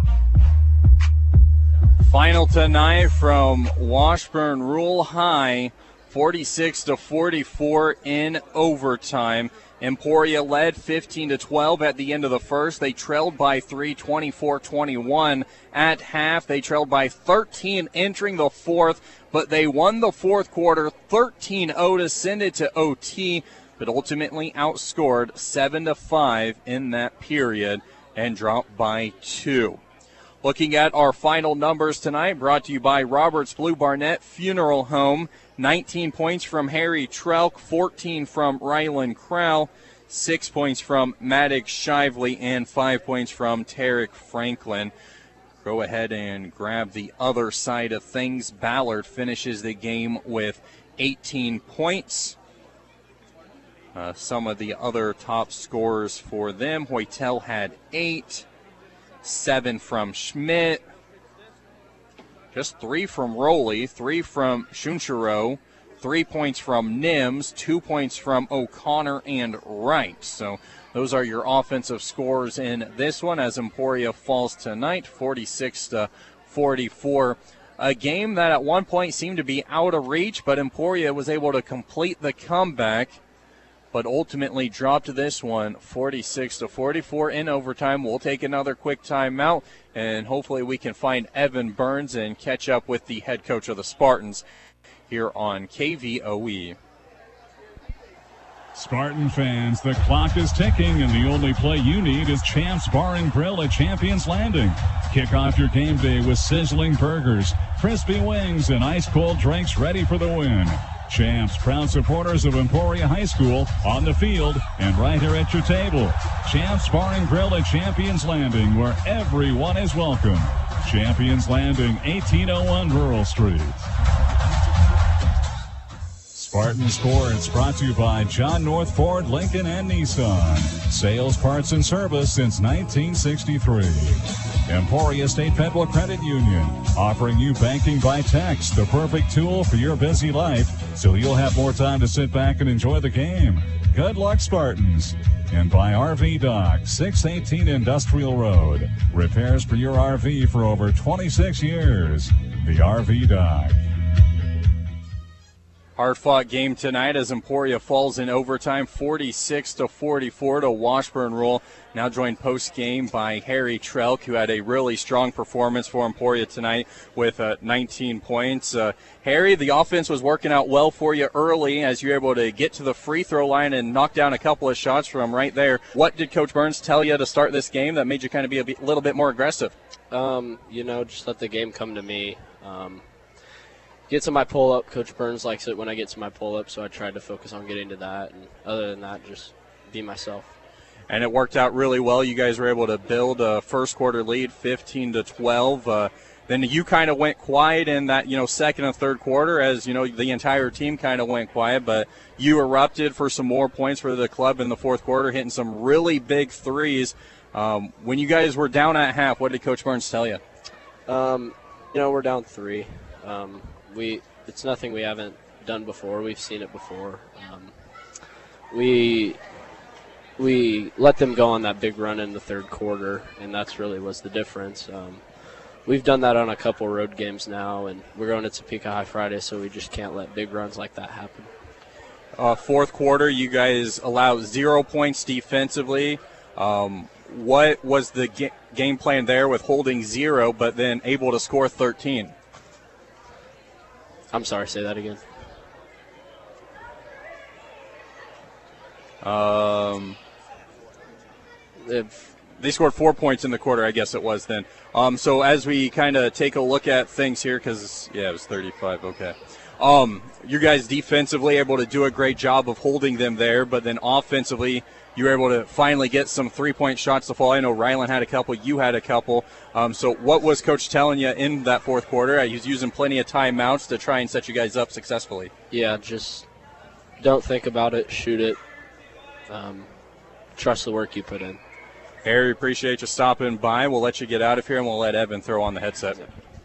Final tonight from Washburn Rural High, 46-44 in overtime. Emporia led 15-12 at the end of the first. They trailed by 3, 24-21 at half. They trailed by 13 entering the fourth, but they won the fourth quarter 13-0 to send it to OT, but ultimately outscored 7-5 in that period and dropped by 2. Looking at our final numbers tonight, brought to you by Roberts Blue Barnett Funeral Home. 19 points from Harry Trelk, 14 from Rylan Crowell, 6 points from Maddox Shively, and 5 points from Tarek Franklin. Go ahead and grab the other side of things. Ballard finishes the game with 18 points. Some of the other top scorers for them, Hoytel had 8, 7 from Schmidt, just 3 from Rowley, 3 from Shunchero, 3 points from Nims, 2 points from O'Connor and Wright. So those are your offensive scores in this one as Emporia falls tonight, 46-44. A game that at one point seemed to be out of reach, but Emporia was able to complete the comeback, but ultimately dropped this one 46-44 in overtime. We'll take another quick timeout, and hopefully we can find Evan Burns and catch up with the head coach of the Spartans here on KVOE. Spartan fans, the clock is ticking, and the only play you need is Champs Bar and Grill at Champions Landing. Kick off your game day with sizzling burgers, crispy wings, and ice-cold drinks ready for the win. Champs, proud supporters of Emporia High School, on the field and right here at your table. Champs Bar and Grill at Champions Landing, where everyone is welcome. Champions Landing, 1801 Rural Street. Spartan Sports brought to you by John North Ford, Lincoln, and Nissan. Sales, parts, and service since 1963. Emporia State Federal Credit Union, offering you banking by text, the perfect tool for your busy life, so you'll have more time to sit back and enjoy the game. Good luck, Spartans. And by RV Dock, 618 Industrial Road. Repairs for your RV for over 26 years. The RV Dock. Hard-fought game tonight as Emporia falls in overtime, 46-44 to Washburn Rural. Now joined post-game by Harry Trelk, who had a really strong performance for Emporia tonight with 19 points. Harry, the offense was working out well for you early as you were able to get to the free throw line and knock down a couple of shots from right there. What did Coach Burns tell you to start this game that made you kind of be a little bit more aggressive? Just let the game come to me. Get to my pull-up. Coach Burns likes it when I get to my pull-up, so I tried to focus on getting to that. And other than that, just be myself. And it worked out really well. You guys were able to build a first-quarter lead, 15-12. Then you kind of went quiet in that, second and third quarter as, the entire team kind of went quiet. But you erupted for some more points for the club in the fourth quarter, hitting some really big threes. When you guys were down at half, what did Coach Burns tell you? We're down 3. It's nothing we haven't done before. We've seen it before. We let them go on that big run in the third quarter, and that's really was the difference. We've done that on a couple road games now, and we're going to Topeka High Friday, so we just can't let big runs like that happen. Fourth quarter, you guys allowed 0 points defensively. What was the game plan there with holding 0 but then able to score 13? I'm sorry, say that again. They scored 4 points in the quarter, I guess it was then. So as we kind of take a look at things here, because, it was 35, okay. You guys defensively able to do a great job of holding them there, but then offensively you were able to finally get some three-point shots to fall. I know Ryland had a couple, you had a couple. So what was Coach telling you in that fourth quarter? He was using plenty of timeouts to try and set you guys up successfully. Yeah, just don't think about it, shoot it. Trust the work you put in. Harry, appreciate you stopping by. We'll let you get out of here, and we'll let Evan throw on the headset.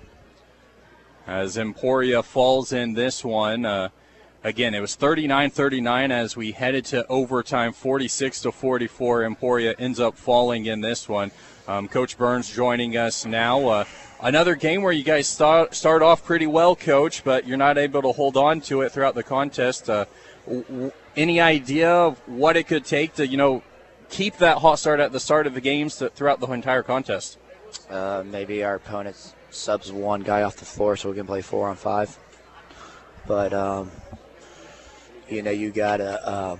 As Emporia falls in this one, again, it was 39-39 as we headed to overtime, 46-44. Emporia ends up falling in this one. Coach Burns joining us now. Another game where you guys start off pretty well, Coach, but you're not able to hold on to it throughout the contest. Any idea of what it could take to, keep that hot start at the start of the games throughout the entire contest? Maybe our opponents subs one guy off the floor so we can play 4-on-5. But, you got to,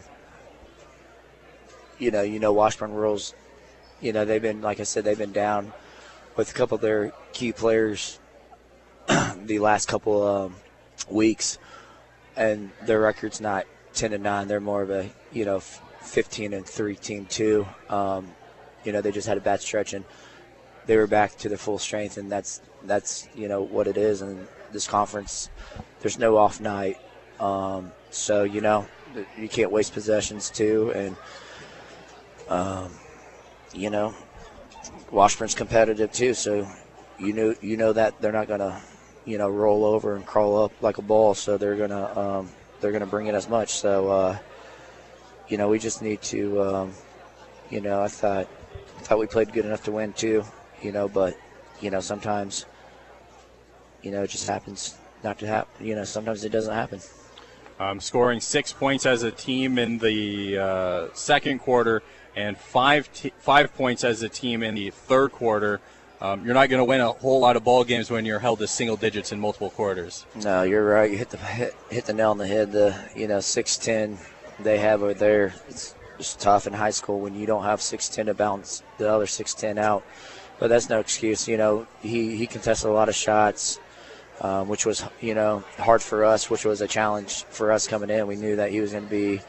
Washburn Rules, they've been, like I said, they've been down with a couple of their key players the last couple weeks, and their record's not 10-9. They're more of a, 15-3 team too. They just had a bad stretch and they were back to their full strength, and that's what it is. And this conference, there's no off night, so you can't waste possessions too. And Washburn's competitive too, so you know that they're not gonna roll over and crawl up like a ball, so they're gonna bring it as much. So. We just need to, I thought we played good enough to win too, but, sometimes, it just happens not to happen. Sometimes it doesn't happen. Scoring 6 points as a team in the second quarter and 5 points as a team in the third quarter. You're not going to win a whole lot of ball games when you're held to single digits in multiple quarters. No, you're right. You hit the nail on the head. The 6'10" they have over there, it's tough in high school when you don't have 6'10" to balance the other 6'10" out. But that's no excuse. He contested a lot of shots, which was, hard for us, which was a challenge for us coming in. We knew that he was going to be,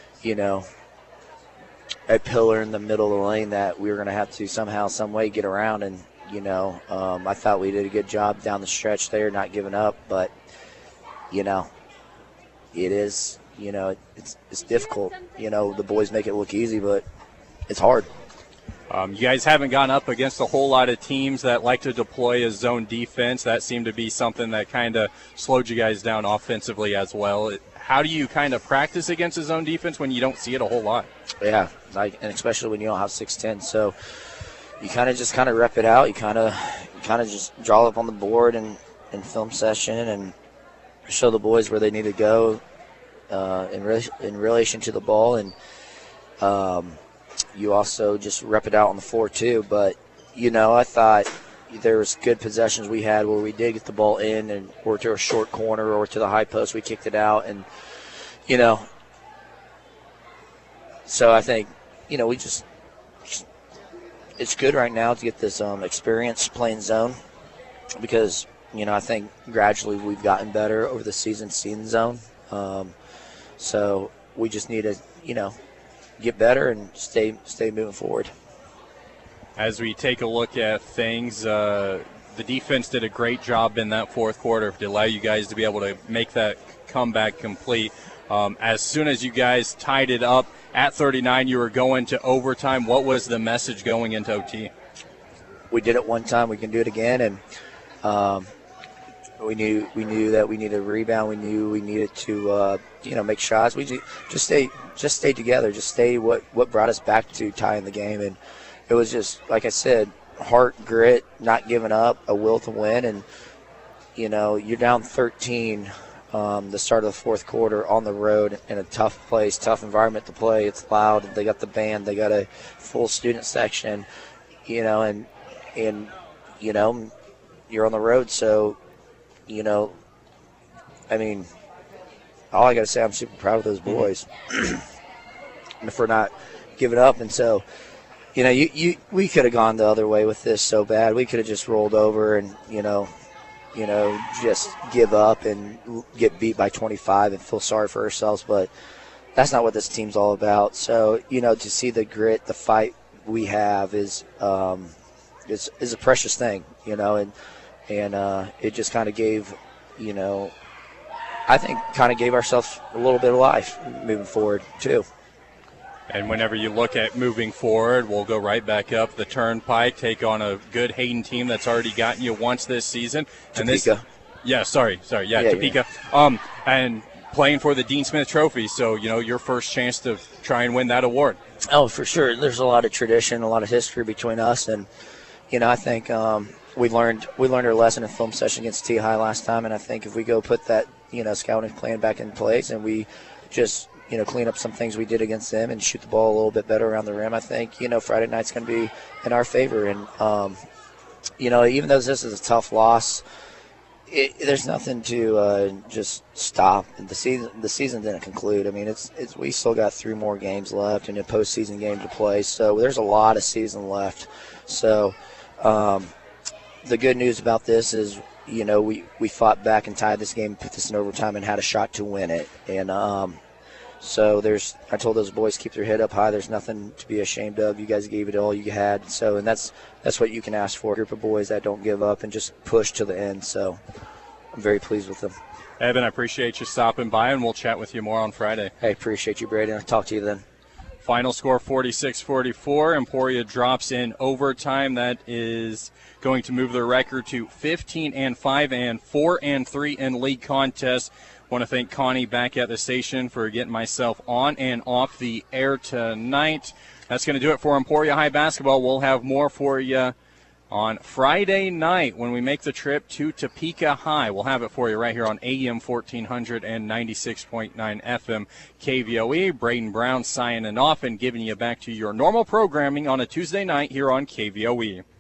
a pillar in the middle of the lane that we were going to have to somehow, some way get around. And, I thought we did a good job down the stretch there, not giving up. But, it is. It's difficult. The boys make it look easy, but it's hard. You guys haven't gone up against a whole lot of teams that like to deploy a zone defense. That seemed to be something that kind of slowed you guys down offensively as well. How do you kind of practice against a zone defense when you don't see it a whole lot? Yeah, and especially when you don't have 6'10". So you kind of rep it out. You kind of just draw up on the board and film session and show the boys where they need to go. In relation to the ball, and you also just rep it out on the floor too. But I thought there was good possessions we had where we did get the ball in or to a short corner or to the high post, we kicked it out, and so I think we just it's good right now to get this experience playing zone, because I think gradually we've gotten better over the season seeing zone. So we just need to, get better and stay moving forward. As we take a look at things, the defense did a great job in that fourth quarter to allow you guys to be able to make that comeback complete. As soon as you guys tied it up at 39, you were going to overtime. What was the message going into OT? We did it one time. We can do it again, and we knew that we needed a rebound. We knew we needed to make shots. We just stay together. Just stay what brought us back to tying the game. And it was just, like I said, heart, grit, not giving up, a will to win. And you're down 13 the start of the fourth quarter on the road in a tough place, tough environment to play. It's loud. They got the band. They got a full student section. You're on the road, so. All I got to say, I'm super proud of those boys for not giving up. And so, you know, we could have gone the other way with this so bad. We could have just rolled over and, just give up and get beat by 25 and feel sorry for ourselves. But that's not what this team's all about. So, to see the grit, the fight we have is a precious thing, and it just kind of gave, I think kind of gave ourselves a little bit of life moving forward too. And whenever you look at moving forward, we'll go right back up the turnpike, take on a good Hayden team that's already gotten you once this season. Topeka. Topeka. And playing for the Dean Smith Trophy, so, your first chance to try and win that award. Oh, for sure. There's a lot of tradition, a lot of history between us, and, I think we learned our lesson in film session against T-High last time, and I think if we go put that, scouting plan back in place and we just – clean up some things we did against them and shoot the ball a little bit better around the rim, I think, Friday night's going to be in our favor. And, even though this is a tough loss, there's nothing to just stop. The season didn't conclude. I mean, we still got 3 more games left and a postseason game to play. So there's a lot of season left. So the good news about this is, we fought back and tied this game, put this in overtime, and had a shot to win it. And, so I told those boys, keep their head up high. There's nothing to be ashamed of. You guys gave it all you had. So, and that's what you can ask for, a group of boys that don't give up and just push to the end. So I'm very pleased with them. Evan, I appreciate you stopping by, and we'll chat with you more on Friday. Hey, appreciate you, Brady. I'll talk to you then. Final score 46-44. Emporia drops in overtime. That is going to move their record to 15-5 and 4-3 in league contests. Want to thank Connie back at the station for getting myself on and off the air tonight. That's going to do it for Emporia High basketball. We'll have more for you on Friday night when we make the trip to Topeka High. We'll have it for you right here on AM 1400 and 96.9 FM KVOE. Braden Brown signing off and giving you back to your normal programming on a Tuesday night here on KVOE.